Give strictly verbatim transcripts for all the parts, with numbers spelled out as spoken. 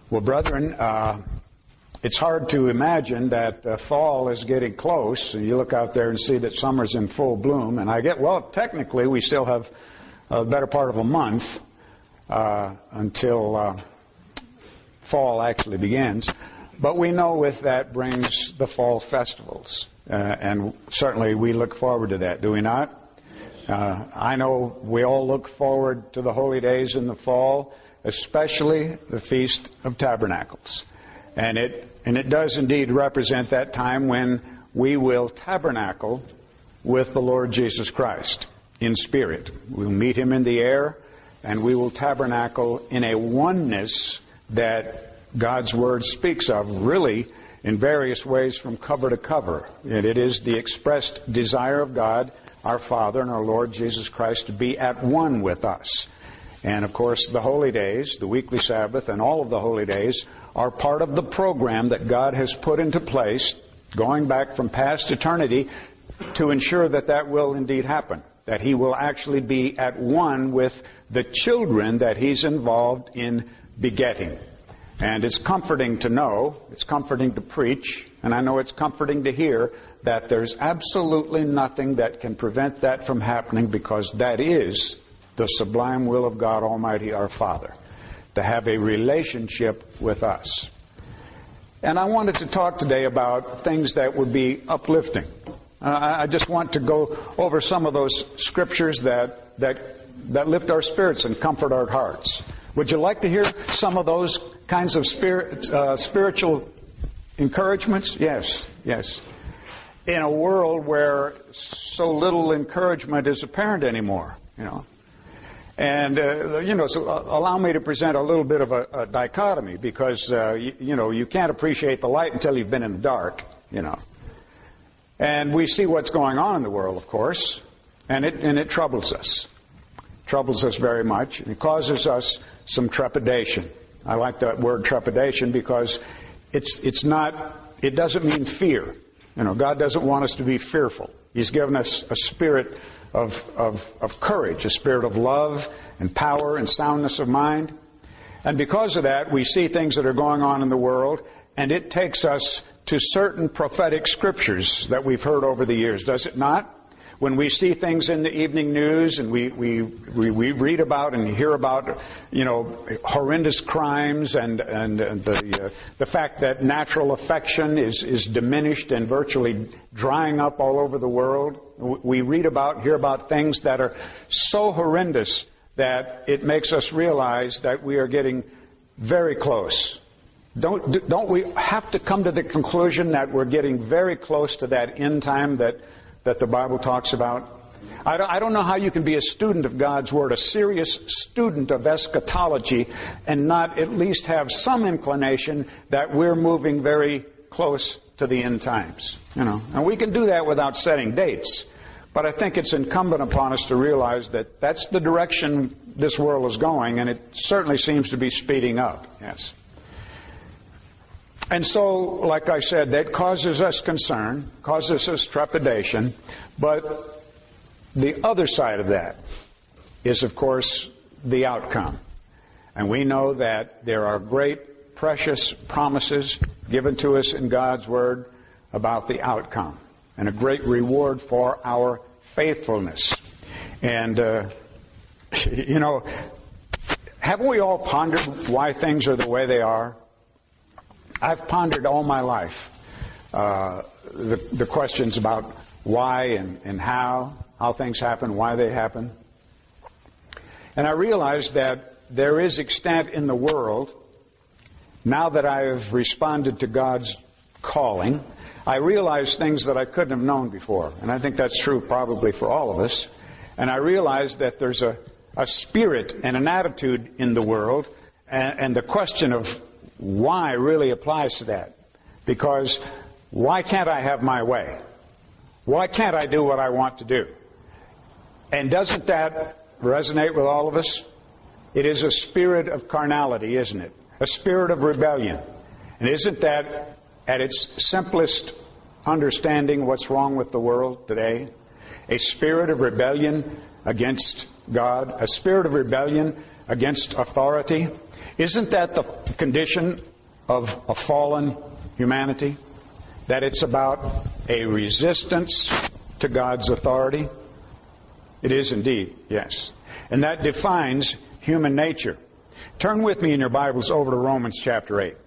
Well, brethren, uh, it's hard to imagine that uh, fall is getting close. And you look out there and see that summer's in full bloom. And I get, well, technically we still have a better part of a month uh, until uh, fall actually begins. But we know with that brings the fall festivals. Uh, and certainly we look forward to that, do we not? Uh, I know we all look forward to the holy days in the fall, especially the Feast of Tabernacles. And it and it does indeed represent that time when we will tabernacle with the Lord Jesus Christ in spirit. We'll meet Him in the air, and we will tabernacle in a oneness that God's Word speaks of, really, in various ways from cover to cover. And it is the expressed desire of God, our Father, and our Lord Jesus Christ to be at one with us. And, of course, the holy days, the weekly Sabbath, and all of the holy days are part of the program that God has put into place, going back from past eternity, to ensure that that will indeed happen, that He will actually be at one with the children that He's involved in begetting. And it's comforting to know, it's comforting to preach, and I know it's comforting to hear that there's absolutely nothing that can prevent that from happening, because that is the sublime will of God Almighty, our Father, to have a relationship with us. And I wanted to talk today about things that would be uplifting. Uh, I just want to go over some of those scriptures that, that, that lift our spirits and comfort our hearts. Would you like to hear some of those kinds of spirit, uh, spiritual encouragements? Yes, yes. In a world where so little encouragement is apparent anymore, you know. And, uh, you know, so allow me to present a little bit of a, a dichotomy, because, uh, you, you know, you can't appreciate the light until you've been in the dark, you know. And we see what's going on in the world, of course, and it, and it troubles us. Troubles us very much. It causes us some trepidation. I like that word trepidation because it's, it's not, it doesn't mean fear. You know, God doesn't want us to be fearful. He's given us a spirit of, of, of courage, a spirit of love and power and soundness of mind. And because of that, we see things that are going on in the world, and it takes us to certain prophetic scriptures that we've heard over the years, does it not? When we see things in the evening news and we, we, we, we read about and hear about, you know, horrendous crimes and, and, and the, uh, the fact that natural affection is, is diminished and virtually drying up all over the world, we read about, hear about things that are so horrendous that it makes us realize that we are getting very close. Don't, don't we have to come to the conclusion that we're getting very close to that end time that that the Bible talks about? I don't, I don't know how you can be a student of God's Word, a serious student of eschatology, and not at least have some inclination that we're moving very close to the end times. You know, and we can do that without setting dates. But I think it's incumbent upon us to realize that that's the direction this world is going, and it certainly seems to be speeding up. Yes. And so, like I said, that causes us concern, causes us trepidation. But the other side of that is, of course, the outcome. And we know that there are great, precious promises given to us in God's Word about the outcome, and a great reward for our faithfulness. And, uh, you know, haven't we all pondered why things are the way they are? I've pondered all my life uh, the, the questions about why and, and how, how things happen, why they happen. And I realized that there is extent in the world, now that I have responded to God's calling, I realize things that I couldn't have known before. And I think that's true probably for all of us. And I realize that there's a, a spirit and an attitude in the world, and, and the question of why really applies to that. Because why can't I have my way? Why can't I do what I want to do? And doesn't that resonate with all of us? It is a spirit of carnality, isn't it? A spirit of rebellion. And isn't that, at its simplest understanding, what's wrong with the world today? A spirit of rebellion against God, a spirit of rebellion against authority. Isn't that the condition of a fallen humanity? That it's about a resistance to God's authority? It is indeed, yes. And that defines human nature. Turn with me in your Bibles over to Romans chapter eight.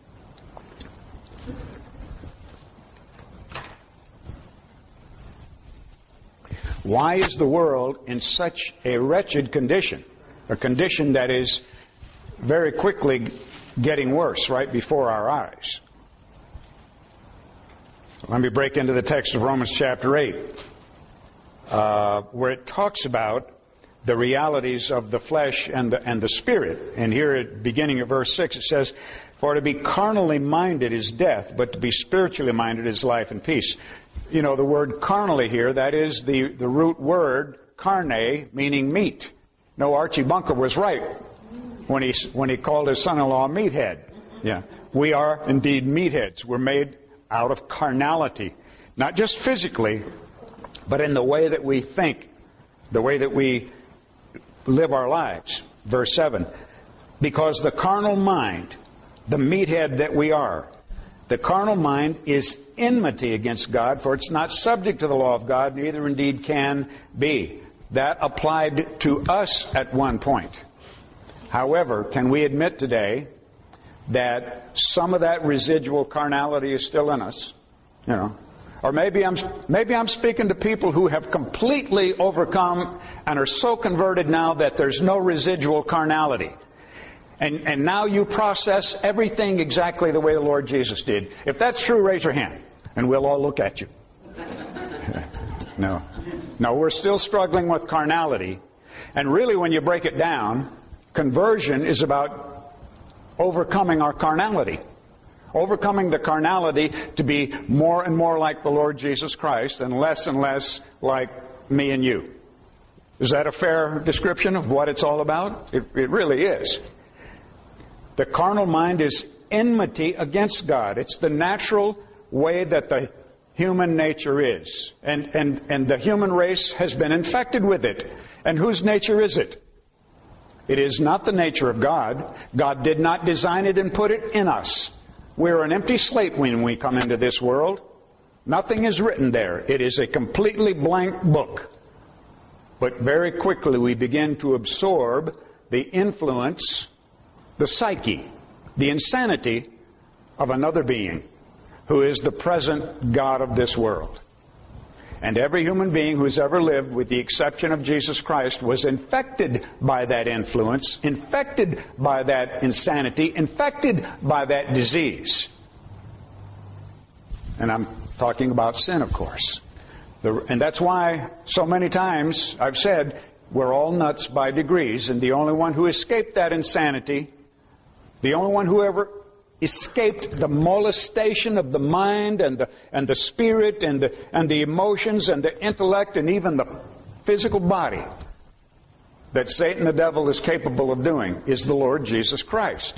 Why is the world in such a wretched condition? A condition that is very quickly getting worse right before our eyes. Let me break into the text of Romans chapter eight, uh, where it talks about the realities of the flesh and the, and the spirit. And here at beginning of verse six it says, "For to be carnally minded is death, but to be spiritually minded is life and peace." You know, the word carnally here, that is the, the root word carne, meaning meat. No, Archie Bunker was right when he when he called his son-in-law meathead. Yeah, we are indeed meatheads. We're made out of carnality, not just physically, but in the way that we think, the way that we live our lives. Verse seven, because the carnal mind, the meathead that we are, the carnal mind is enmity against God, for it's not subject to the law of God, neither indeed can be. That applied to us at one point. However, can we admit today that some of that residual carnality is still in us? You know, or maybe I'm maybe I'm speaking to people who have completely overcome and are so converted now that there's no residual carnality. And and now you process everything exactly the way the Lord Jesus did. If that's true, raise your hand, and we'll all look at you. No. No, we're still struggling with carnality. And really, when you break it down, conversion is about overcoming our carnality. Overcoming the carnality to be more and more like the Lord Jesus Christ and less and less like me and you. Is that a fair description of what it's all about? It, it really is. The carnal mind is enmity against God. It's the natural way that the human nature is. And, and, and the human race has been infected with it. And whose nature is it? It is not the nature of God. God did not design it and put it in us. We're an empty slate when we come into this world. Nothing is written there. It is a completely blank book. But very quickly we begin to absorb the influence, the psyche, the insanity of another being who is the present God of this world. And every human being who's ever lived, with the exception of Jesus Christ, was infected by that influence, infected by that insanity, infected by that disease. And I'm talking about sin, of course. The, and that's why so many times I've said we're all nuts by degrees, and the only one who escaped that insanity, the only one who ever escaped the molestation of the mind and the and the spirit and the and the emotions and the intellect and even the physical body that Satan the devil is capable of doing is the Lord Jesus Christ.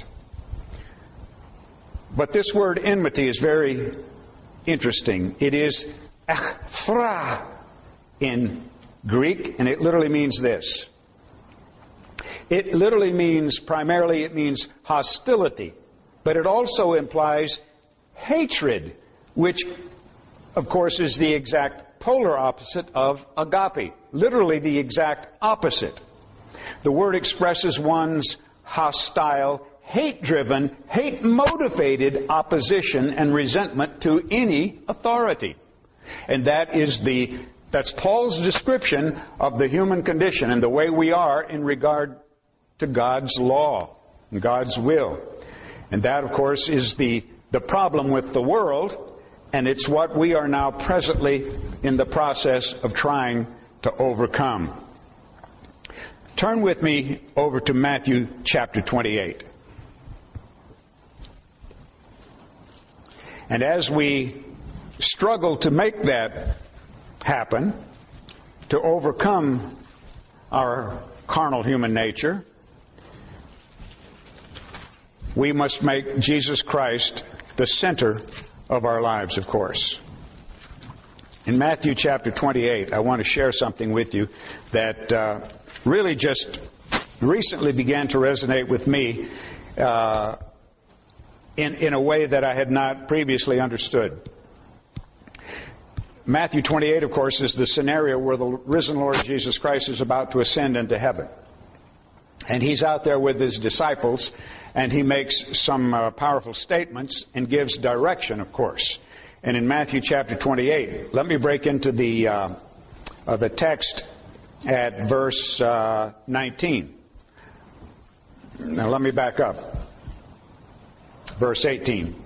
But this word enmity is very interesting. It is echthra in Greek, and it literally means this. It literally means, primarily it means hostility. But it also implies hatred, which, of course, is the exact polar opposite of agape. Literally the exact opposite. The word expresses one's hostile, hate-driven, hate-motivated opposition and resentment to any authority. And that is the, that's Paul's description of the human condition and the way we are in regard to God's law and God's will. And that, of course, is the, the problem with the world, and it's what we are now presently in the process of trying to overcome. Turn with me over to Matthew chapter twenty-eight. And as we struggle to make that happen, to overcome our carnal human nature, we must make Jesus Christ the center of our lives, of course. In Matthew chapter twenty-eight, I want to share something with you that uh, really just recently began to resonate with me uh, in, in a way that I had not previously understood. Matthew twenty-eight, of course, is the scenario where the risen Lord Jesus Christ is about to ascend into heaven. And he's out there with his disciples, and he makes some uh, powerful statements and gives direction, of course. And in Matthew chapter twenty-eight, let me break into the uh, uh, the text at verse uh, nineteen. Now let me back up. Verse eighteen.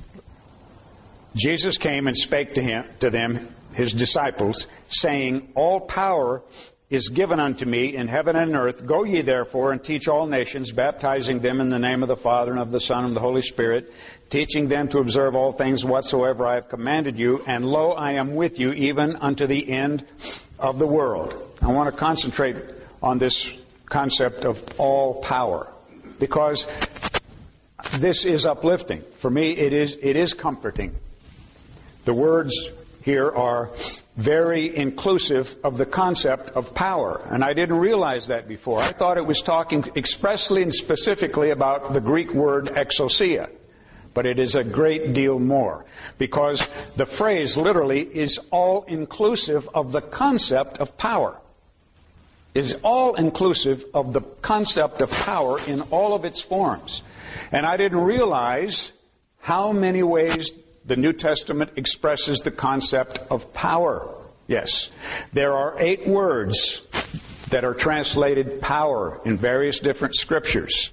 Jesus came and spake to him, to them, his disciples, saying, All power is given unto me in heaven and earth. Go ye therefore and teach all nations, baptizing them in the name of the Father and of the Son and of the Holy Spirit, teaching them to observe all things whatsoever I have commanded you. And lo, I am with you even unto the end of the world. I want to concentrate on this concept of all power, because this is uplifting. For me, it is, it is comforting. The words here are very inclusive of the concept of power. And I didn't realize that before. I thought it was talking expressly and specifically about the Greek word exousia. But it is a great deal more. Because the phrase literally is all inclusive of the concept of power. It is all inclusive of the concept of power in all of its forms. And I didn't realize how many ways the New Testament expresses the concept of power. Yes. There are eight words that are translated power in various different scriptures.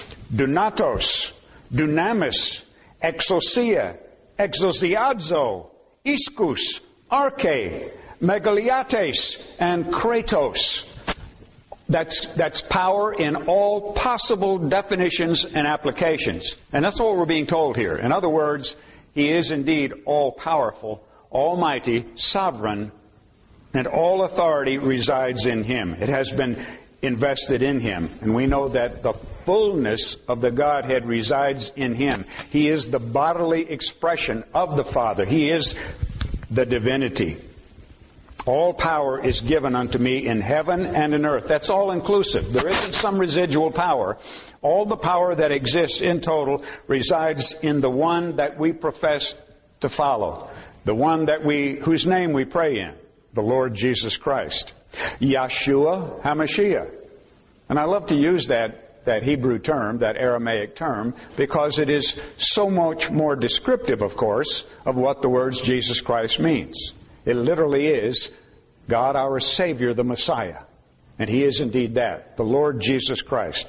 Dunatos, dunamis, exousia, exousiazo, ischus, arche, megaliates, and kratos. That's, that's power in all possible definitions and applications. And that's what we're being told here. In other words, He is indeed all-powerful, almighty, sovereign, and all authority resides in Him. It has been invested in Him. And we know that the fullness of the Godhead resides in Him. He is the bodily expression of the Father. He is the divinity. All power is given unto me in heaven and in earth. That's all inclusive. There isn't some residual power. All the power that exists in total resides in the one that we profess to follow. The one that we, whose name we pray in. The Lord Jesus Christ. Yeshua HaMashiach. And I love to use that, that Hebrew term, that Aramaic term, because it is so much more descriptive, of course, of what the words Jesus Christ means. It literally is God our Savior, the Messiah. And He is indeed that, the Lord Jesus Christ.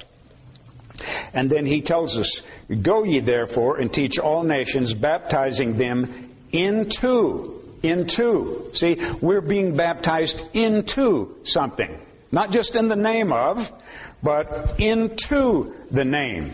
And then He tells us, Go ye therefore and teach all nations, baptizing them into, into. See, we're being baptized into something. Not just in the name of, but into the name.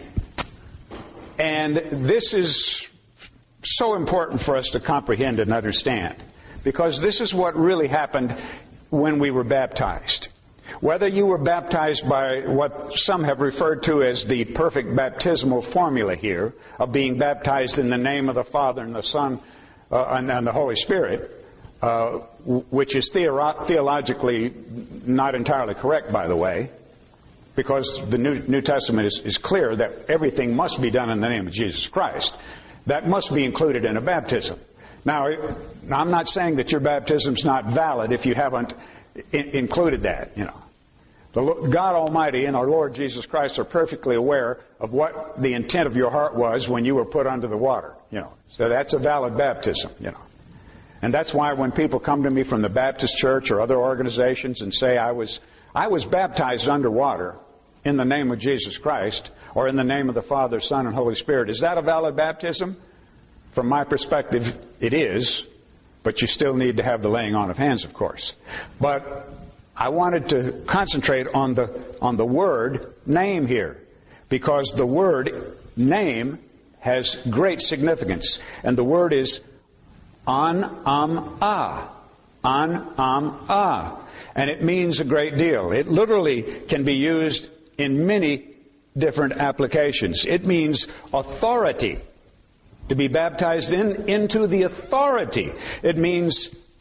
And this is so important for us to comprehend and understand. Because this is what really happened when we were baptized. Whether you were baptized by what some have referred to as the perfect baptismal formula here, of being baptized in the name of the Father and the Son uh, and, and the Holy Spirit, uh, which is theoro- theologically not entirely correct, by the way, because the New, New Testament is, is clear that everything must be done in the name of Jesus Christ. That must be included in a baptism. Now, I'm not saying that your baptism's not valid if you haven't in- included that, you know. The God Almighty and our Lord Jesus Christ are perfectly aware of what the intent of your heart was when you were put under the water, you know. So that's a valid baptism, you know. And that's why when people come to me from the Baptist Church or other organizations and say, I was, I was baptized underwater in the name of Jesus Christ, or in the name of the Father, Son, and Holy Spirit, is that a valid baptism? From my perspective, it is, but you still need to have the laying on of hands, of course. But I wanted to concentrate on the on the word name here, because the word name has great significance, and the word is an am ah, an am ah, and it means a great deal. It literally can be used in many different applications. It means authority. To be baptized in, into the authority. It means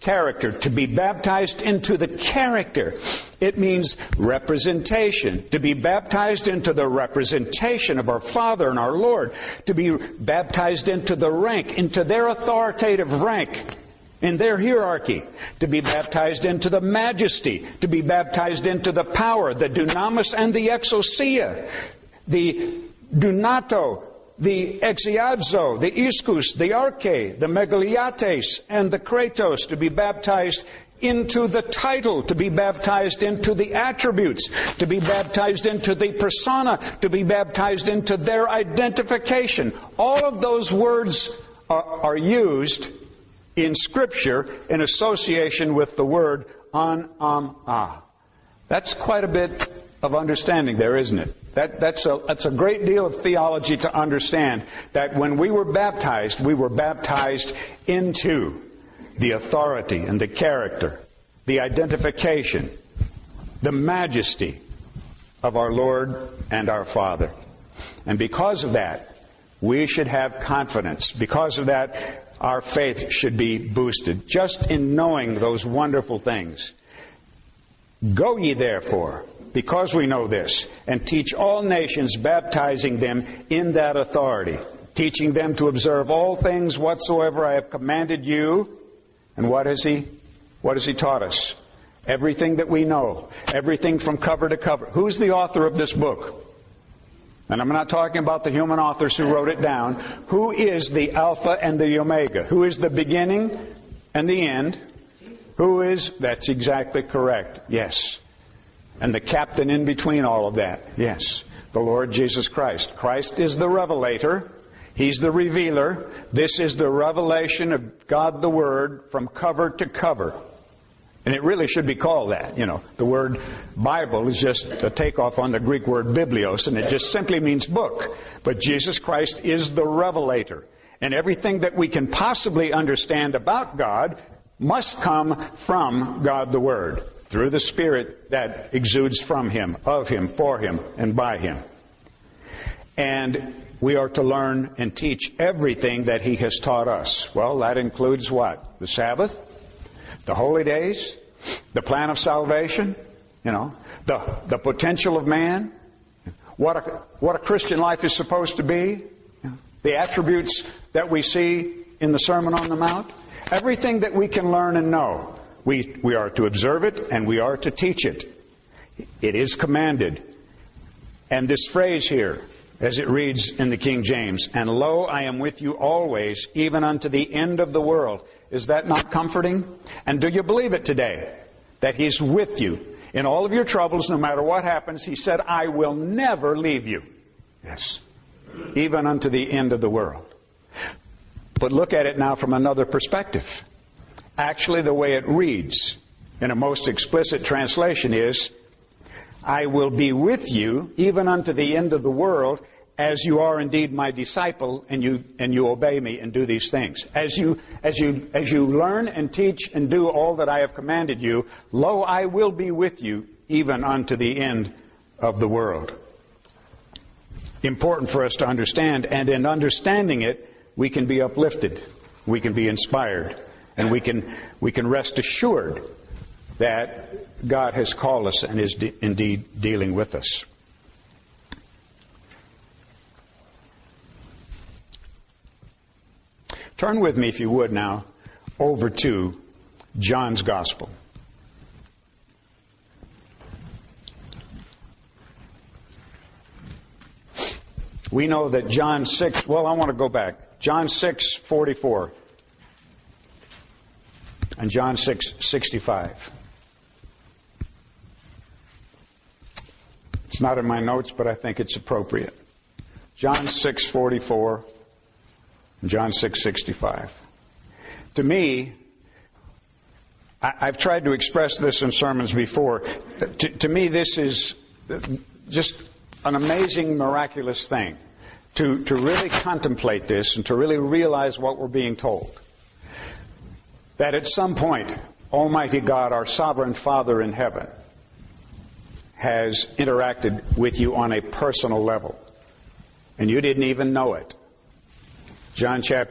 character. To be baptized into the character. It means representation. To be baptized into the representation of our Father and our Lord. To be baptized into the rank, into their authoritative rank, in their hierarchy. To be baptized into the majesty. To be baptized into the power, the dunamis and the exousia. The dunato, the exiadzo, the ischus, the arche, the megaliates, and the kratos. To be baptized into the title, to be baptized into the attributes, to be baptized into the persona, to be baptized into their identification. All of those words are, are used in Scripture in association with the word an, am, ah. That's quite a bit of understanding there, isn't it? That, that's, a, that's a great deal of theology to understand, that when we were baptized, we were baptized into the authority and the character, the identification, the majesty of our Lord and our Father. And because of that, we should have confidence. Because of that, our faith should be boosted, just in knowing those wonderful things. Go ye therefore, because we know this, and teach all nations, baptizing them in that authority, teaching them to observe all things whatsoever I have commanded you. And what has he, what has he taught us? Everything that we know. Everything from cover to cover. Who's the author of this book? And I'm not talking about the human authors who wrote it down. Who is the Alpha and the Omega? Who is the beginning and the end? Who is, that's exactly correct, yes. And the captain in between all of that, yes. The Lord Jesus Christ. Christ is the revelator. He's the revealer. This is the revelation of God the Word from cover to cover. And it really should be called that. You know, the word Bible is just a takeoff on the Greek word biblios, and it just simply means book. But Jesus Christ is the revelator. And everything that we can possibly understand about God must come from God the Word, through the Spirit that exudes from Him, of Him, for Him, and by Him. And we are to learn and teach everything that He has taught us. Well, that includes what? The Sabbath, the holy days, the plan of salvation, you know, the, the potential of man, what a, what a Christian life is supposed to be, you know, the attributes that we see in the Sermon on the Mount. Everything that we can learn and know, we, we are to observe it and we are to teach it. It is commanded. And this phrase here, as it reads in the King James, and lo, I am with you always, even unto the end of the world. Is that not comforting? And do you believe it today? That He's with you in all of your troubles, no matter what happens. He said, I will never leave you. Yes. Even unto the end of the world. But look at it now from another perspective. Actually, the way it reads in a most explicit translation is, I will be with you even unto the end of the world, as you are indeed my disciple, and you and you obey me and do these things. As you as you as you learn and teach and do all that I have commanded you, lo, I will be with you even unto the end of the world. Important for us to understand, and in understanding it, we can be uplifted, we can be inspired, and we can we can rest assured that God has called us and is de- indeed dealing with us. Turn with me, if you would now, over to John's Gospel. We know that John six, well, I want to go back. John six forty-four and John six sixty-five. It's not in my notes, but I think it's appropriate. John six forty-four and John six sixty-five. To me, I, I've tried to express this in sermons before. To, to me, this is just an amazing, miraculous thing. To, to really contemplate this and to really realize what we're being told. That at some point, Almighty God, our sovereign Father in heaven, has interacted with you on a personal level. And you didn't even know it. John chapter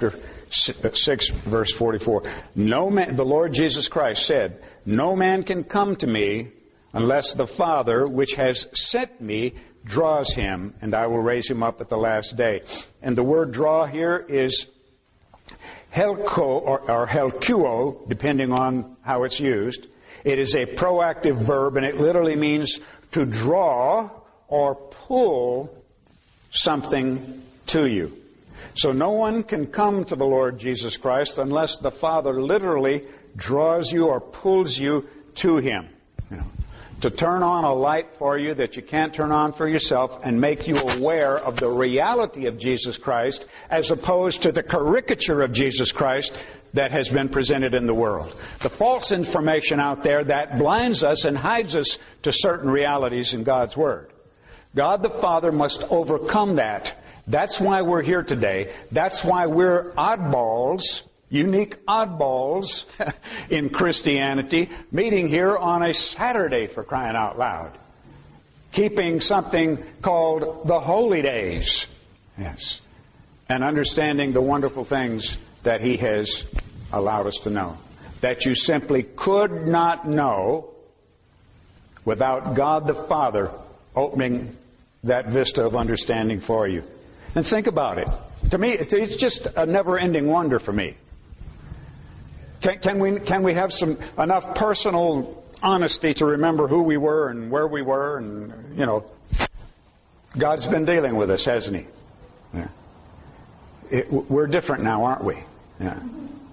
six, verse forty-four. No man, the Lord Jesus Christ said, "No man can come to me unless the Father, which has sent me, draws him, and I will raise him up at the last day." And the word draw here is helko or, or helkuo, depending on how it's used. It is a proactive verb, and it literally means to draw or pull something to you. So no one can come to the Lord Jesus Christ unless the Father literally draws you or pulls you to Him. You know, to turn on a light for you that you can't turn on for yourself and make you aware of the reality of Jesus Christ as opposed to the caricature of Jesus Christ that has been presented in the world. The false information out there that blinds us and hides us to certain realities in God's Word. God the Father must overcome that. That's why we're here today. That's why we're oddballs, unique oddballs in Christianity, meeting here on a Saturday, for crying out loud. Keeping something called the Holy Days. Yes. And understanding the wonderful things that He has allowed us to know. That you simply could not know without God the Father opening that vista of understanding for you. And think about it. To me, it's just a never-ending wonder for me. Can, can we can we have some enough personal honesty to remember who we were and where we were, and you know, God's been dealing with us, hasn't He? Yeah. It, we're different now, aren't we? Yeah.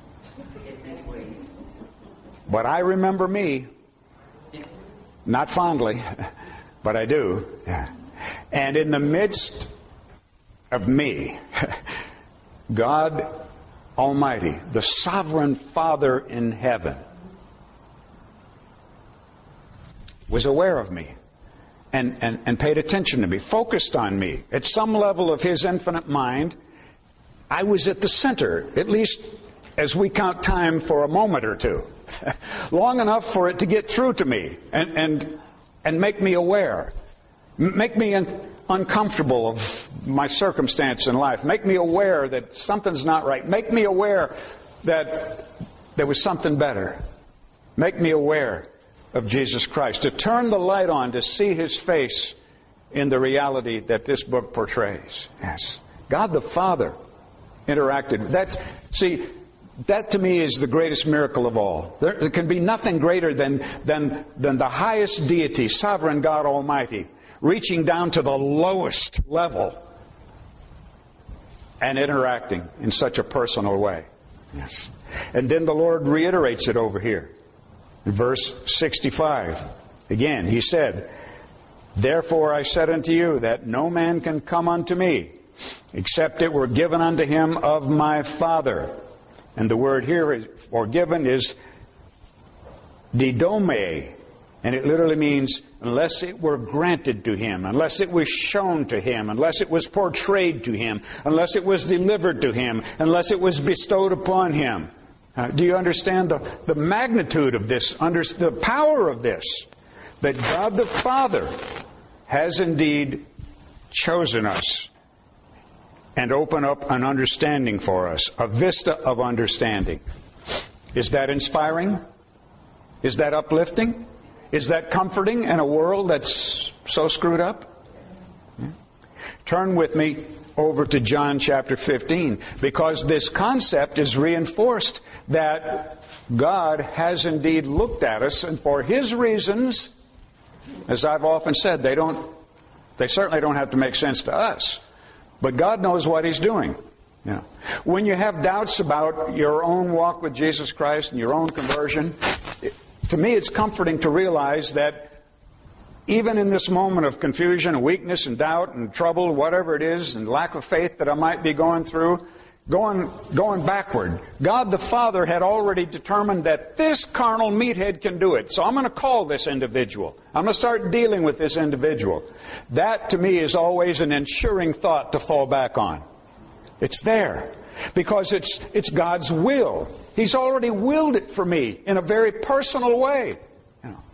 But I remember me, not fondly, but I do. Yeah. And in the midst of me, God Almighty, the sovereign Father in heaven, was aware of me and, and, and paid attention to me, focused on me. At some level of His infinite mind, I was at the center, at least as we count time for a moment or two, long enough for it to get through to me and, and, and make me aware, make me un- uncomfortable of my circumstance in life, make me aware that something's not right, make me aware that there was something better, make me aware of Jesus Christ, to turn the light on, to see His face in the reality that this book portrays. Yes. God the Father interacted. That's, see, that to me is the greatest miracle of all. There, there can be nothing greater than, than, than the highest deity, sovereign God Almighty, reaching down to the lowest level and interacting in such a personal way. Yes. And then the Lord reiterates it over here. In verse sixty-five, again, He said, "Therefore I said unto you that no man can come unto me, except it were given unto him of my Father." And the word here is, for given, is didome. And it literally means unless it were granted to him, unless it was shown to him, unless it was portrayed to him, unless it was delivered to him, unless it was bestowed upon him. Uh, do you understand the, the magnitude of this, under, the power of this? That God the Father has indeed chosen us and opened up an understanding for us, a vista of understanding. Is that inspiring? Is that uplifting? Is that comforting in a world that's so screwed up? Yeah. Turn with me over to John chapter fifteen, because this concept is reinforced that God has indeed looked at us, and for His reasons, as I've often said, they don't, they certainly don't have to make sense to us. But God knows what He's doing. Yeah. When you have doubts about your own walk with Jesus Christ and your own conversion, it, to me it's comforting to realize that even in this moment of confusion and weakness and doubt and trouble, whatever it is, and lack of faith that I might be going through, going going backward, God the Father had already determined that this carnal meathead can do it. So I'm going to call this individual. I'm going to start dealing with this individual. That to me is always an ensuring thought to fall back on. It's there. Because it's it's God's will. He's already willed it for me in a very personal way. You know.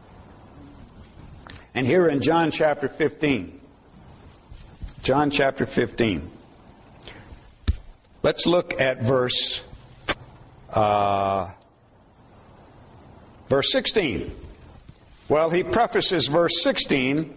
And here in John chapter fifteen, John chapter fifteen, Let's look at verse uh, verse sixteen. Well, he prefaces verse sixteen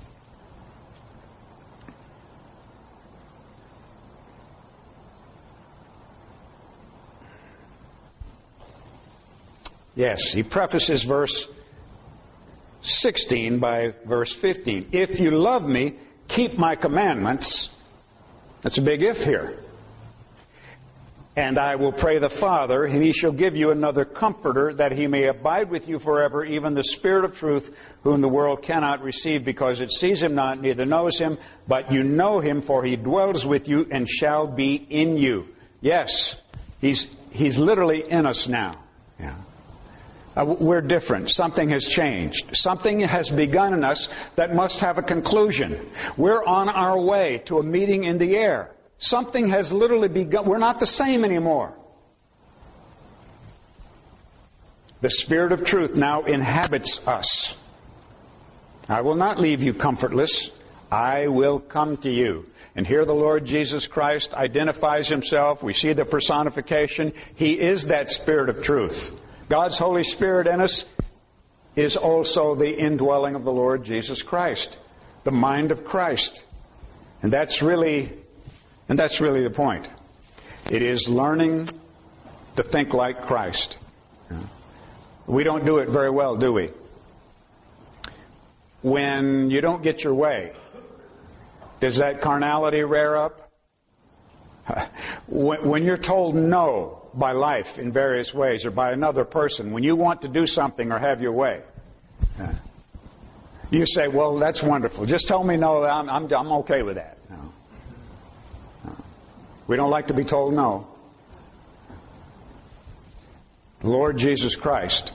Yes, he prefaces verse sixteen by verse fifteen. If you love me, keep my commandments. That's a big if here. And I will pray the Father, and he shall give you another comforter, that he may abide with you forever, even the Spirit of truth, whom the world cannot receive, because it sees him not, neither knows him. But you know him, for he dwells with you and shall be in you. Yes, he's he's literally in us now. Yeah. Uh, we're different. Something has changed. Something has begun in us that must have a conclusion. We're on our way to a meeting in the air. Something has literally begun. We're not the same anymore. The Spirit of truth now inhabits us. I will not leave you comfortless. I will come to you. And here the Lord Jesus Christ identifies himself. We see the personification. He is that Spirit of truth. God's Holy Spirit in us is also the indwelling of the Lord Jesus Christ, the mind of Christ. And that's really, and that's really the point. It is learning to think like Christ. We don't do it very well, do we? When you don't get your way, does that carnality rear up? When you're told no by life in various ways, or by another person, when you want to do something or have your way, you say, well, that's wonderful. Just tell me no, I'm, I'm, I'm okay with that. No. No. We don't like to be told no. The Lord Jesus Christ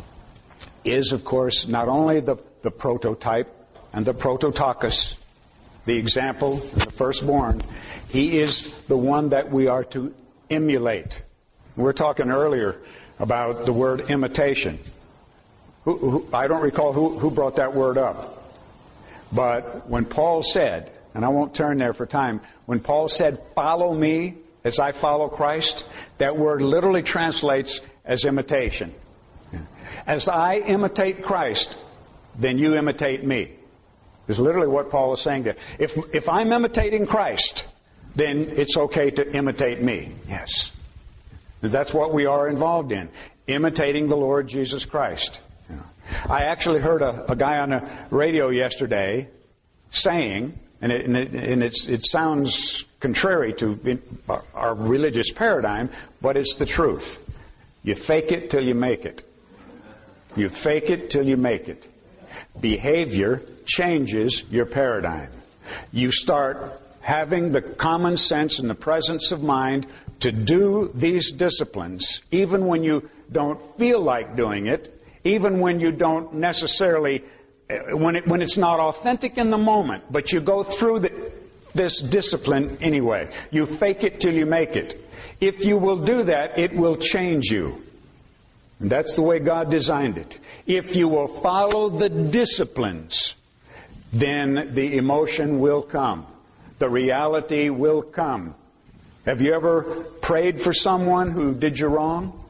is, of course, not only the, the prototype and the prototokos, the example, the firstborn. He is the one that we are to emulate. We were talking earlier about the word imitation. Who, who, I don't recall who, who brought that word up. But when Paul said, and I won't turn there for time, when Paul said, follow me as I follow Christ, that word literally translates as imitation. As I imitate Christ, then you imitate me. Is literally what Paul is saying there. If, if I'm imitating Christ, then it's okay to imitate me. Yes. That's what we are involved in. Imitating the Lord Jesus Christ. I actually heard a, a guy on the radio yesterday saying, and it, and it, and it's, it sounds contrary to our religious paradigm, but it's the truth. You fake it till you make it. You fake it till you make it. Behavior changes your paradigm. You start having the common sense and the presence of mind to do these disciplines, even when you don't feel like doing it, even when you don't necessarily, when it, when it's not authentic in the moment, but you go through the, this discipline anyway. You fake it till you make it. If you will do that, it will change you. And that's the way God designed it. If you will follow the disciplines, then the emotion will come. The reality will come. Have you ever prayed for someone who did you wrong?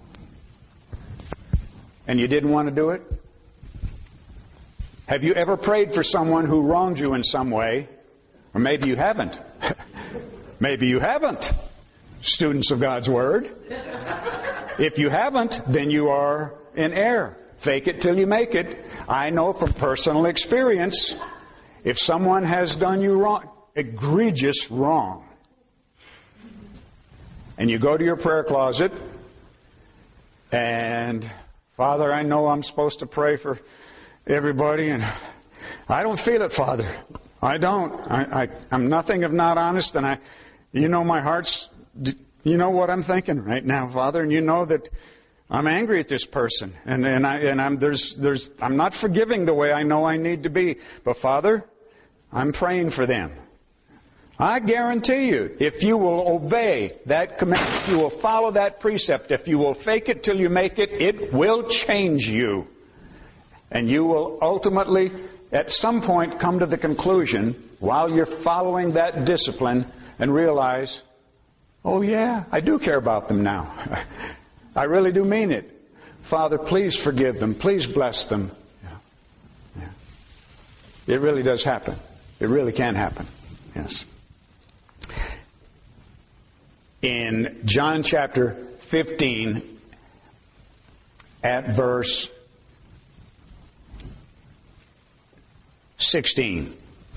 And you didn't want to do it? Have you ever prayed for someone who wronged you in some way? Or maybe you haven't. Maybe you haven't. Students of God's Word. If you haven't, then you are in error. Fake it till you make it. I know from personal experience, if someone has done you wrong, egregious wrong, and you go to your prayer closet, and, Father, I know I'm supposed to pray for everybody, and I don't feel it, Father. I don't. I, I, I'm nothing if not honest, and I, you know my heart's, you know what I'm thinking right now, Father, and you know that I'm angry at this person, and and I and I'm there's there's I'm not forgiving the way I know I need to be, but Father, I'm praying for them. I guarantee you, if you will obey that command, if you will follow that precept, if you will fake it till you make it, it will change you, and you will ultimately, at some point, come to the conclusion while you're following that discipline and realize Oh yeah, I do care about them now. I really do mean it. Father, please forgive them. Please bless them. Yeah. Yeah. It really does happen. It really can happen. Yes. In John chapter fifteen, at verse sixteen,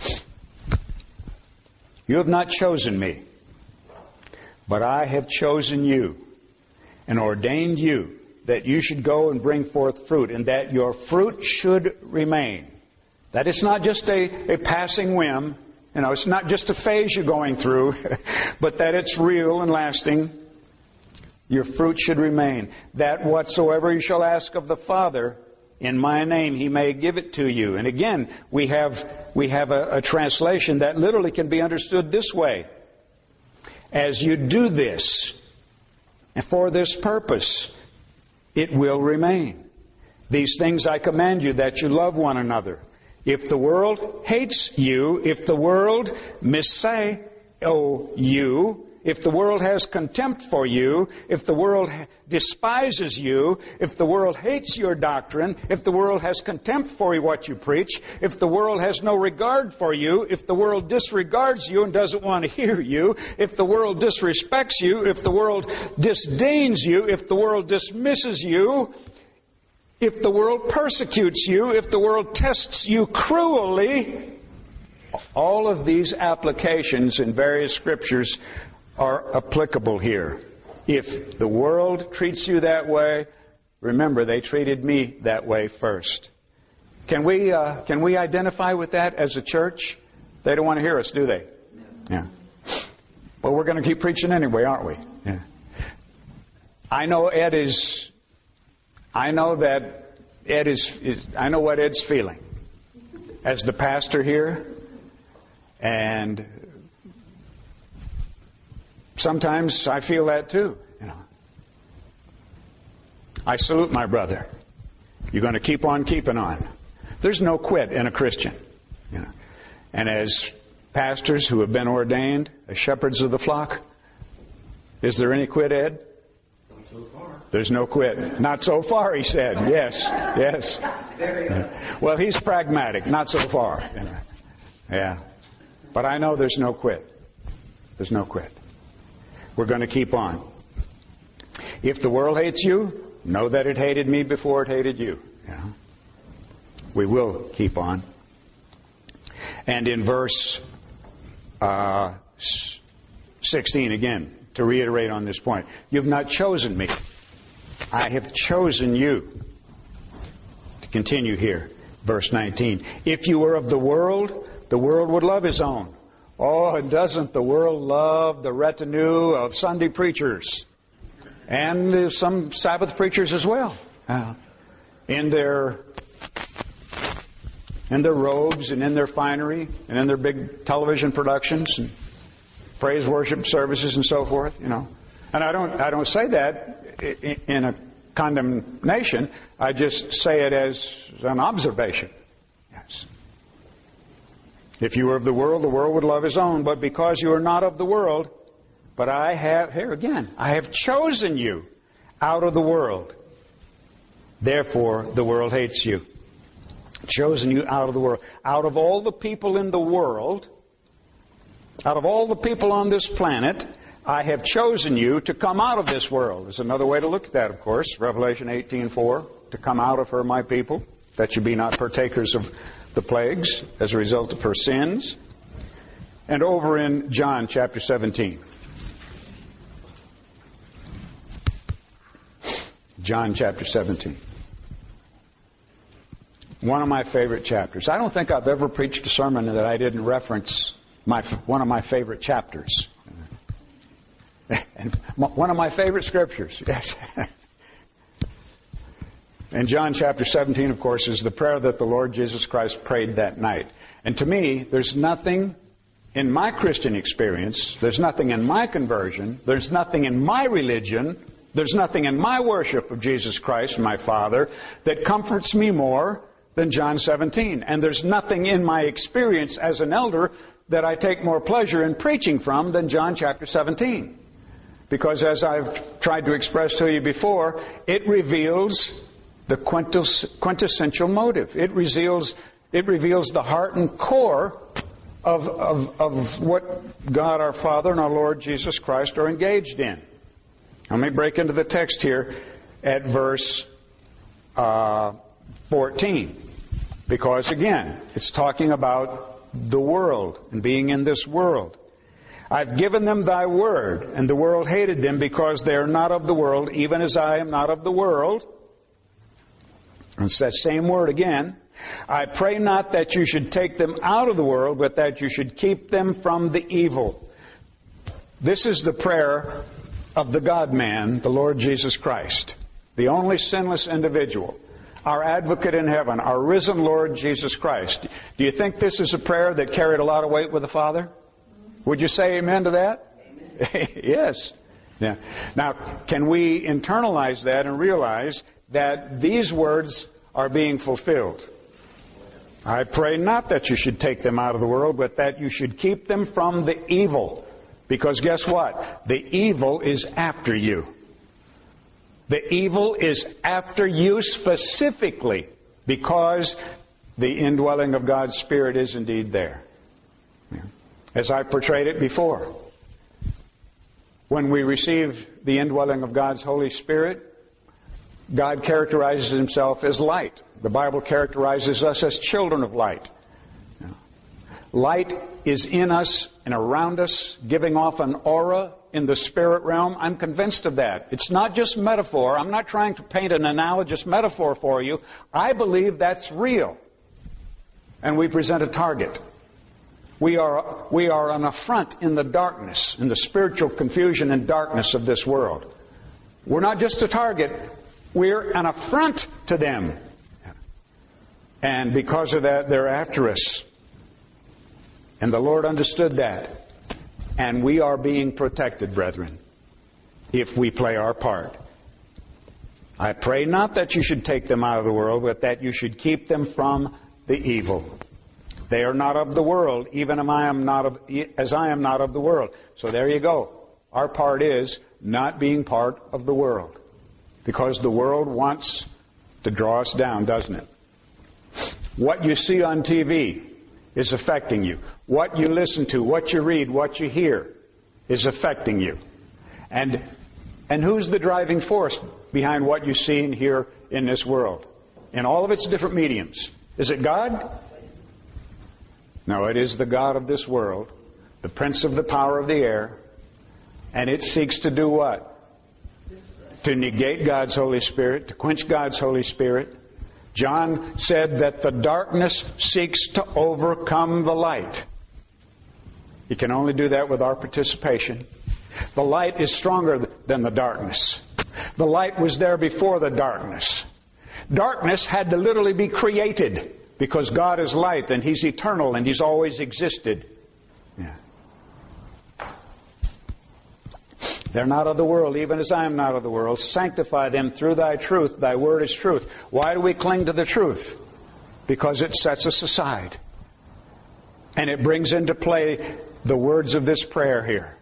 you have not chosen me, but I have chosen you and ordained you that you should go and bring forth fruit, and that your fruit should remain. That it's not just a, a passing whim. You know, it's not just a phase you're going through, but that it's real and lasting. Your fruit should remain. That whatsoever you shall ask of the Father in my name, He may give it to you. And again, we have we have a, a translation that literally can be understood this way. As you do this, and for this purpose, it will remain. These things I command you, that you love one another. If the world hates you, if the world missay you, if the world has contempt for you, if the world despises you, if the world hates your doctrine, if the world has contempt for what you preach, if the world has no regard for you, if the world disregards you and doesn't want to hear you, if the world disrespects you, if the world disdains you, if the world dismisses you, if the world persecutes you, if the world tests you cruelly, all of these applications in various scriptures are applicable here. If the world treats you that way, remember they treated me that way first. Can we uh, can we identify with that as a church? They don't want to hear us, do they? Yeah. Well, we're going to keep preaching anyway, aren't we? Yeah. I know Ed is. I know that Ed is, is. I know what Ed's feeling as the pastor here, and sometimes I feel that too. You know, I salute my brother. You're going to keep on keeping on. There's no quit in a Christian. You know, and as pastors who have been ordained as shepherds of the flock, is there any quit, Ed? So far. There's no quit. Not so far, he said. Yes, yes. Well, he's pragmatic. Not so far. Yeah. But I know there's no quit. There's no quit. We're going to keep on. If the world hates you, know that it hated me before it hated you. You know? We will keep on. And in verse uh, sixteen again, to reiterate on this point, you've not chosen me. I have chosen you. To continue here, verse nineteen. If you were of the world, the world would love his own. Oh, and doesn't the world love the retinue of Sunday preachers? And some Sabbath preachers as well. Uh, in their in their robes and in their finery and in their big television productions and praise worship services and so forth, you know. And I don't I don't say that in a condemnation. I just say it as an observation. Yes. If you were of the world, the world would love his own. But because you are not of the world, but I have, here again, I have chosen you out of the world. Therefore, the world hates you. Chosen you out of the world. Out of all the people in the world, out of all the people on this planet, I have chosen you to come out of this world. There's another way to look at that, of course. Revelation eighteen four, to come out of her, my people, that you be not partakers of the plagues as a result of her sins. And over in John chapter seventeen. John chapter seventeen. One of my favorite chapters. I don't think I've ever preached a sermon that I didn't reference my one of my favorite chapters. And one of my favorite scriptures, yes. And John chapter seventeen, of course, is the prayer that the Lord Jesus Christ prayed that night. And to me, there's nothing in my Christian experience, there's nothing in my conversion, there's nothing in my religion, there's nothing in my worship of Jesus Christ, my Father, that comforts me more than John seventeen. And there's nothing in my experience as an elder that I take more pleasure in preaching from than John chapter seventeen. Because as I've tried to express to you before, it reveals the quintessential motive. It reveals, it reveals the heart and core of, of, of what God our Father and our Lord Jesus Christ are engaged in. Let me break into the text here at verse uh, fourteen. Because again, it's talking about the world and being in this world. I've given them thy word, and the world hated them because they are not of the world, even as I am not of the world. And it's that same word again. I pray not that you should take them out of the world, but that you should keep them from the evil. This is the prayer of the God-man, the Lord Jesus Christ, the only sinless individual, our advocate in heaven, our risen Lord Jesus Christ. Do you think this is a prayer that carried a lot of weight with the Father? Would you say amen to that? Amen. Yes. Yeah. Now, can we internalize that and realize that these words are being fulfilled? I pray not that you should take them out of the world, but that you should keep them from the evil. Because guess what? The evil is after you. The evil is after you specifically because the indwelling of God's Spirit is indeed there. As I portrayed it before, when we receive the indwelling of God's Holy Spirit, God characterizes Himself as light. The Bible characterizes us as children of light. Light is in us and around us, giving off an aura in the spirit realm. I'm convinced of that. It's not just metaphor. I'm not trying to paint an analogous metaphor for you. I believe that's real. And we present a target. We are, we are an affront in the darkness, in the spiritual confusion and darkness of this world. We're not just a target. We're an affront to them. And because of that, they're after us. And the Lord understood that. And we are being protected, brethren, if we play our part. I pray not that you should take them out of the world, but that you should keep them from the evil. They are not of the world, even as I am not of, as I am not of the world. So there you go. Our part is not being part of the world. Because the world wants to draw us down, doesn't it? What you see on T V is affecting you. What you listen to, what you read, what you hear is affecting you. And, and who's the driving force behind what you see and hear in this world? In all of its different mediums. Is it God? No, it is the God of this world, the prince of the power of the air, and it seeks to do what? To negate God's Holy Spirit, to quench God's Holy Spirit. John said that the darkness seeks to overcome the light. He can only do that with our participation. The light is stronger than the darkness. The light was there before the darkness. Darkness had to literally be created because God is light and He's eternal and He's always existed. Yeah. They're not of the world, even as I am not of the world. Sanctify them through Thy truth. Thy word is truth. Why do we cling to the truth? Because it sets us aside. And it brings into play the words of this prayer here.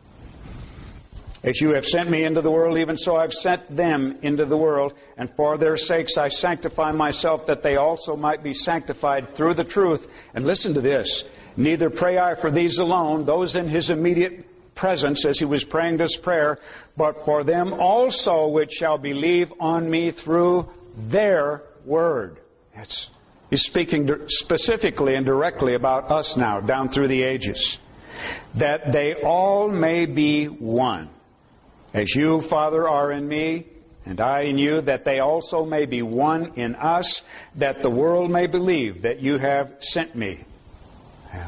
As you have sent me into the world, even so I've sent them into the world. And for their sakes I sanctify myself, that they also might be sanctified through the truth. And listen to this. Neither pray I for these alone, those in His immediate presence as He was praying this prayer, but for them also which shall believe on me through their word. It's, he's speaking specifically and directly about us now, down through the ages. That they all may be one. As you, Father, are in me, and I in you, that they also may be one in us, that the world may believe that you have sent me. Yeah.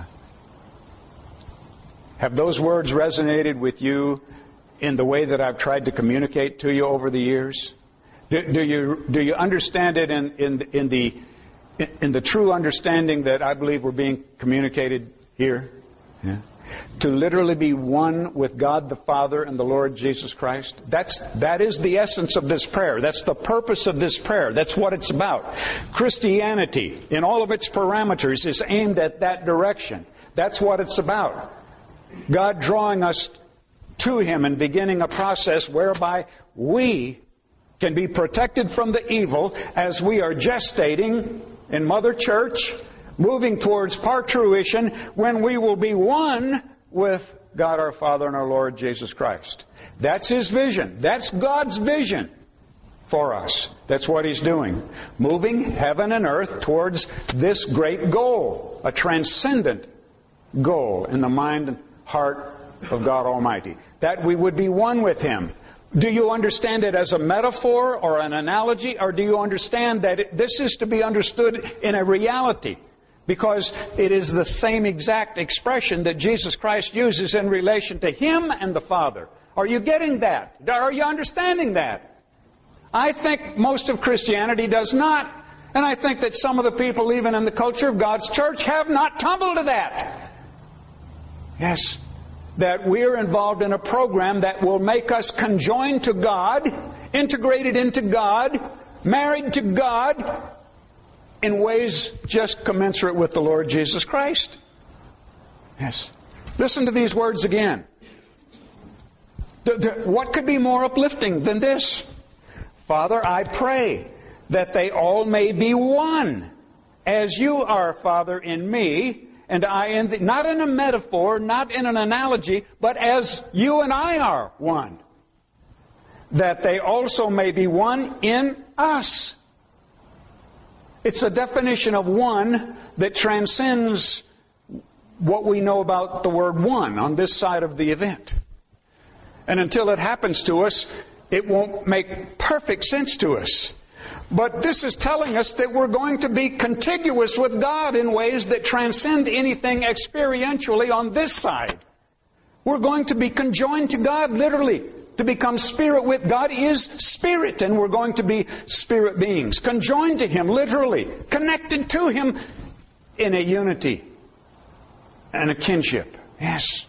Have those words resonated with you in the way that I've tried to communicate to you over the years? Do, do you do you understand it in in, in the in the true understanding that I believe we're being communicated here? Yeah. To literally be one with God the Father and the Lord Jesus Christ. That's that is the essence of this prayer. That's the purpose of this prayer. That's what it's about. Christianity, in all of its parameters, is aimed at that direction. That's what it's about. God drawing us to Him and beginning a process whereby we can be protected from the evil as we are gestating in Mother Church, moving towards partruition, when we will be one with God our Father and our Lord Jesus Christ. That's His vision. That's God's vision for us. That's what He's doing. Moving heaven and earth towards this great goal, a transcendent goal in the mind and heart of God Almighty. That we would be one with Him. Do you understand it as a metaphor or an analogy, or do you understand that it, this is to be understood in a reality? Because it is the same exact expression that Jesus Christ uses in relation to Him and the Father. Are you getting that? Are you understanding that? I think most of Christianity does not. And I think that some of the people, even in the culture of God's church, have not tumbled to that. Yes. That we're involved in a program that will make us conjoined to God, integrated into God, married to God, in ways just commensurate with the Lord Jesus Christ. Yes. Listen to these words again. The, the, what could be more uplifting than this? Father, I pray that they all may be one, as you are, Father, in me, and I in thee. Not in a metaphor, not in an analogy, but as you and I are one. That they also may be one in us. It's a definition of one that transcends what we know about the word one on this side of the event. And until it happens to us, it won't make perfect sense to us. But this is telling us that we're going to be contiguous with God in ways that transcend anything experientially on this side. We're going to be conjoined to God literally. To become spirit with God is spirit, and we're going to be spirit beings. Conjoined to Him literally. Connected to Him in a unity and a kinship. Yes.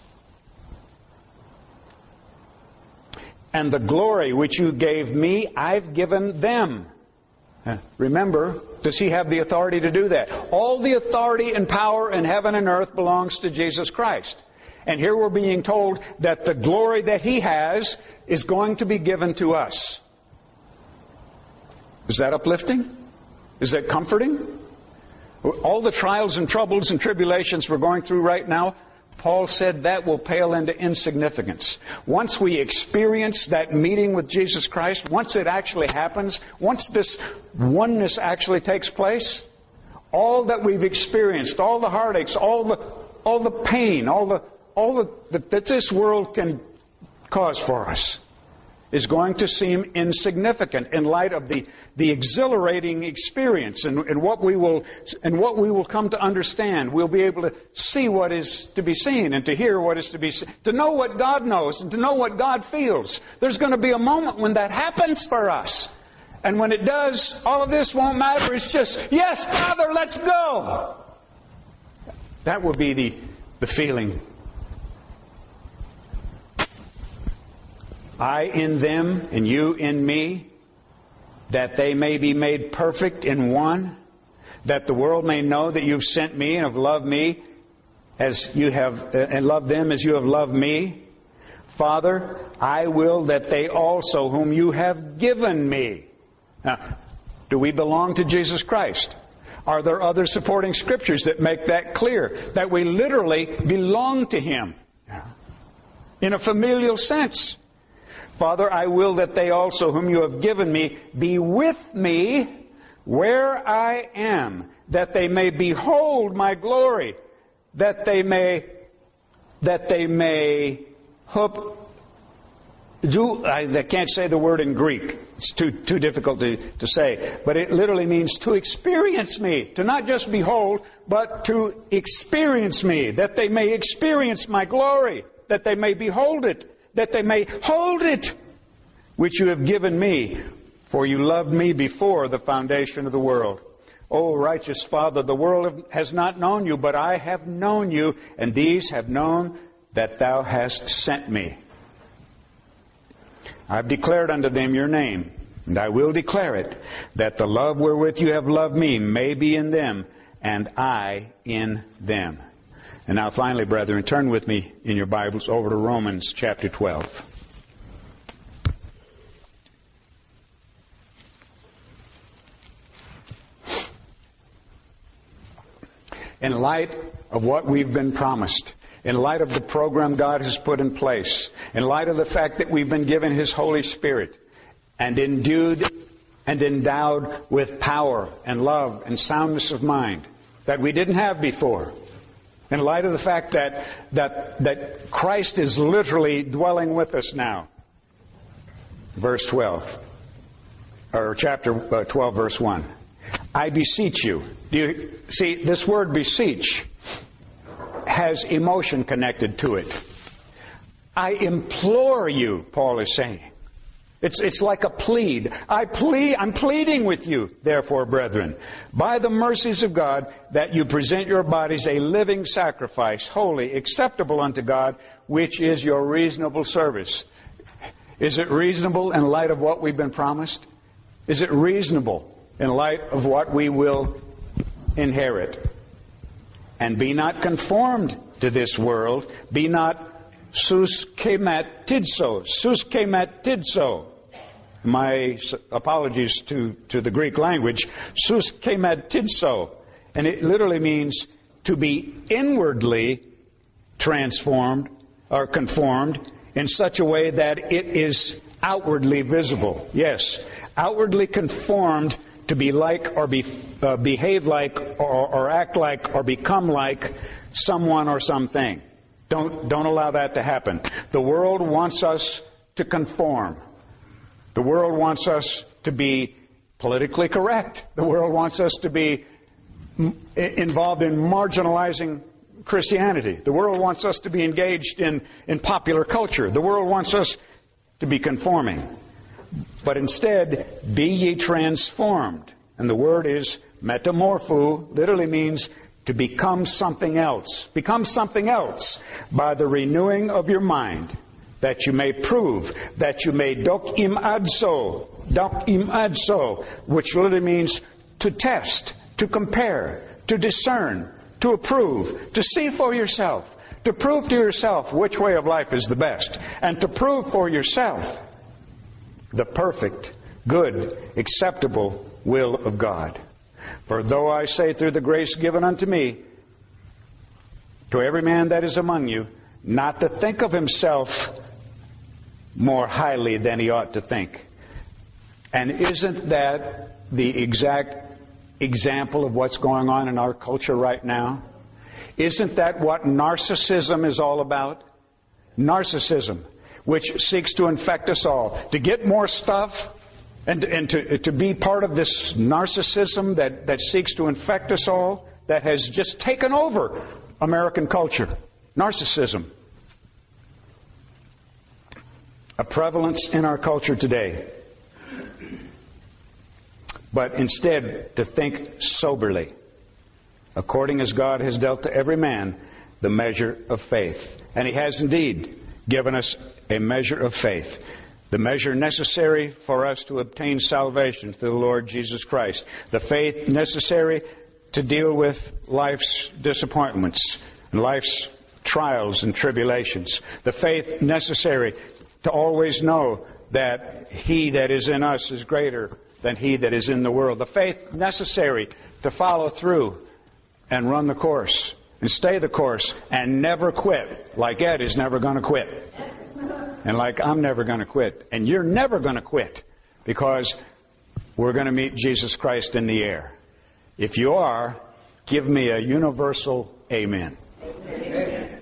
And the glory which you gave me, I've given them. Remember, does He have the authority to do that? All the authority and power in heaven and earth belongs to Jesus Christ. And here we're being told that the glory that He has is going to be given to us. Is that uplifting? Is that comforting? All the trials and troubles and tribulations we're going through right now, Paul said that will pale into insignificance. Once we experience that meeting with Jesus Christ, once it actually happens, once this oneness actually takes place, all that we've experienced, all the heartaches, all the all the pain, all the all the, that, that this world can cause for us, is going to seem insignificant in light of the, the exhilarating experience and, and what we will and what we will come to understand. We'll be able to see what is to be seen and to hear what is to be seen, to know what God knows and to know what God feels. There's going to be a moment when that happens for us. And when it does, all of this won't matter. It's just, yes, Father, let's go. That will be the, the feeling. I in them, and you in me, that they may be made perfect in one, that the world may know that you've sent me and have loved me as you have, uh, and loved them as you have loved me. Father, I will that they also whom you have given me. Now, do we belong to Jesus Christ? Are there other supporting scriptures that make that clear? That we literally belong to Him in a familial sense. Father, I will that they also whom you have given me be with me where I am, that they may behold my glory, that they may, that they may hope, do, I, I can't say the word in Greek. It's too, too difficult to, to say. But it literally means to experience me. To not just behold, but to experience me. That they may experience my glory. That they may behold it. That they may hold it, which you have given me, for you loved me before the foundation of the world. O righteous Father, the world has not known you, but I have known you, and these have known that thou hast sent me. I have declared unto them your name, and I will declare it, that the love wherewith you have loved me may be in them, and I in them. And now finally, brethren, turn with me in your Bibles over to Romans chapter twelve. In light of what we've been promised, in light of the program God has put in place, in light of the fact that we've been given His Holy Spirit and endued and endowed with power and love and soundness of mind that we didn't have before, in light of the fact that that that Christ is literally dwelling with us now. Verse twelve, or chapter twelve, verse one. I beseech you. Do you see, this word beseech has emotion connected to it. I implore you, Paul is saying. It's, it's like a plead. I plead, I'm pleading with you, therefore, brethren, by the mercies of God, that you present your bodies a living sacrifice, holy, acceptable unto God, which is your reasonable service. Is it reasonable in light of what we've been promised? Is it reasonable in light of what we will inherit? And be not conformed to this world. Be not suskematidzo. Suskematidzo. My apologies to, to the Greek language. Suskematidzo. And it literally means to be inwardly transformed or conformed in such a way that it is outwardly visible. Yes, outwardly conformed to be like or be, uh, behave like or, or act like or become like someone or something. Don't, don't allow that to happen. The world wants us to conform. The world wants us to be politically correct. The world wants us to be m- involved in marginalizing Christianity. The world wants us to be engaged in, in popular culture. The world wants us to be conforming. But instead, be ye transformed. And the word is metamorpho, literally means to become something else. Become something else by the renewing of your mind, that you may prove, that you may dokim adso, dokim adso, which literally means to test, to compare, to discern, to approve, to see for yourself, to prove to yourself which way of life is the best, and to prove for yourself the perfect, good, acceptable will of God. For though I say through the grace given unto me, to every man that is among you, not to think of himself more highly than he ought to think. And isn't that the exact example of what's going on in our culture right now? Isn't that what narcissism is all about? Narcissism, which seeks to infect us all, to get more stuff, and, and to, to be part of this narcissism that, that seeks to infect us all, that has just taken over American culture. Narcissism. A prevalence in our culture today. But instead, to think soberly, according as God has dealt to every man the measure of faith. And He has indeed given us a measure of faith, the measure necessary for us to obtain salvation through the Lord Jesus Christ, the faith necessary to deal with life's disappointments, life's trials and tribulations, the faith necessary to always know that He that is in us is greater than he that is in the world, the faith necessary to follow through and run the course and stay the course and never quit, like Ed is never going to quit. And like I'm never going to quit. And you're never going to quit, because we're going to meet Jesus Christ in the air. If you are, give me a universal amen. Amen.